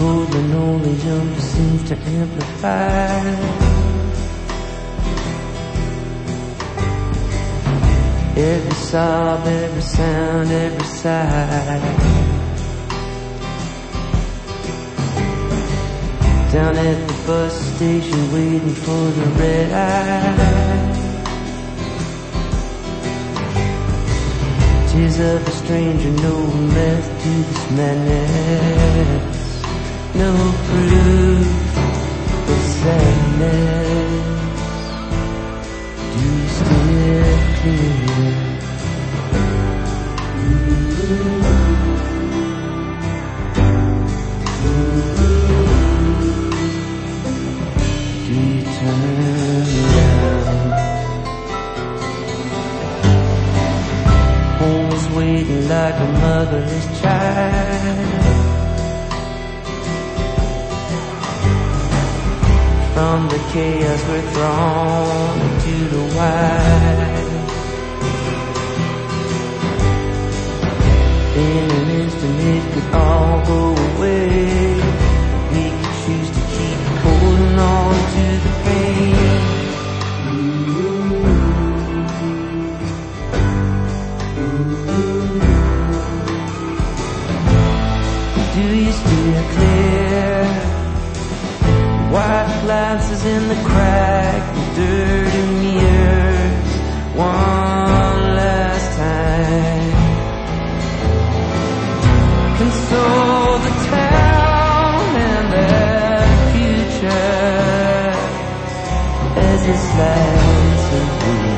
cold linoleum seems to amplify. Every sob, every sound, every sigh. Down at the bus station waiting for the red eye. Tears of a stranger, no left to this madness. No proof of sadness. Do you still feel? Do you turn around? Home's waiting like a motherless child. From the chaos we're thrown into the wild. In an instant it could all go away. We could choose to keep holding on to the pain. Do you still clear? White glances in the crack, the dirty mirrors, one last time. Console the town and their future as it slides away.